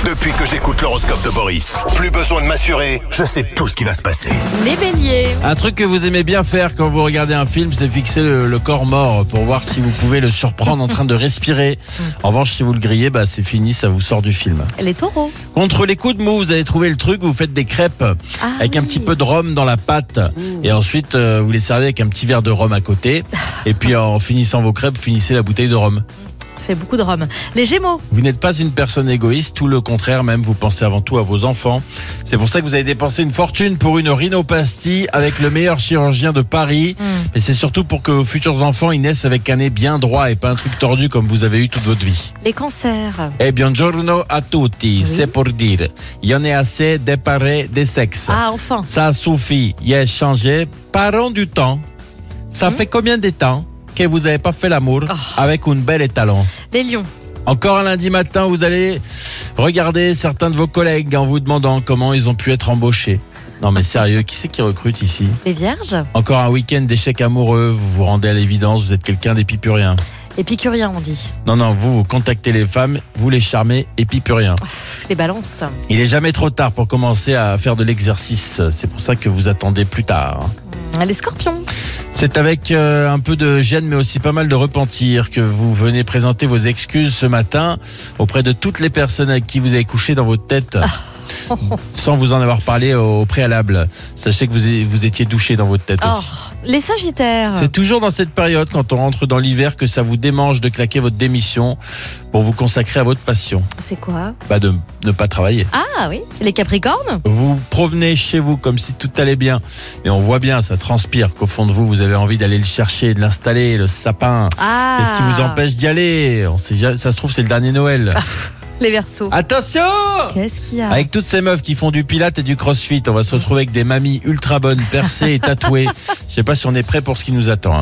Depuis que j'écoute l'horoscope de Boris, plus besoin de m'assurer, je sais tout ce qui va se passer. Les béliers. Un truc que vous aimez bien faire quand vous regardez un film, c'est fixer le corps mort pour voir si vous pouvez le surprendre en train de respirer. En revanche, si vous le grillez, c'est fini, ça vous sort du film. Les taureaux. Contre les coups de mou, vous allez trouver le truc, vous faites des crêpes avec un petit peu de rhum dans la pâte. Et ensuite, vous les servez avec un petit verre de rhum à côté. Et puis en finissant vos crêpes, vous finissez la bouteille de rhum. Fait beaucoup de rhum. Les gémeaux. Vous n'êtes pas une personne égoïste, tout le contraire même, vous pensez avant tout à vos enfants. C'est pour ça que vous avez dépensé une fortune pour une rhinoplastie avec le meilleur chirurgien de Paris. Et c'est surtout pour que vos futurs enfants ils naissent avec un nez bien droit et pas un truc tordu comme vous avez eu toute votre vie. Les cancers. Buongiorno a tutti, c'est pour dire, il y en a assez des pareils des sexes. Ah, enfin. Ça suffit, il a changé, parons du temps. Ça fait combien de temps que vous n'avez pas fait l'amour avec une belle étalon? Les lions. Encore un lundi matin, vous allez regarder certains de vos collègues en vous demandant comment ils ont pu être embauchés. Non mais sérieux, qui c'est qui recrute ici? Les vierges. Encore un week-end d'échecs amoureux, vous vous rendez à l'évidence, vous êtes quelqu'un d'épicurien. Épicurien, on dit. Non, vous contactez les femmes, vous les charmez, épicurien. Les balances. Il est jamais trop tard pour commencer à faire de l'exercice, c'est pour ça que vous attendez plus tard. Les scorpions. C'est avec un peu de gêne mais aussi pas mal de repentir que vous venez présenter vos excuses ce matin auprès de toutes les personnes avec qui vous avez couché dans votre tête sans vous en avoir parlé au préalable. Sachez que vous étiez douché dans votre tête aussi. Les sagittaires. C'est toujours dans cette période, quand on rentre dans l'hiver, que ça vous démange de claquer votre démission pour vous consacrer à votre passion. C'est quoi? De ne pas travailler. Ah oui, les capricornes. Vous provenez chez vous comme si tout allait bien. Mais on voit bien, ça transpire qu'au fond de vous, vous avez envie d'aller le chercher, de l'installer, le sapin. Qu'est-ce qui vous empêche d'y aller? Ça se trouve, c'est le dernier Noël. Les verseaux. Attention! Qu'est-ce qu'il y a? Avec toutes ces meufs qui font du pilates et du crossfit, on va se retrouver avec des mamies ultra bonnes, percées et tatouées. Je sais pas si on est prêt pour ce qui nous attend.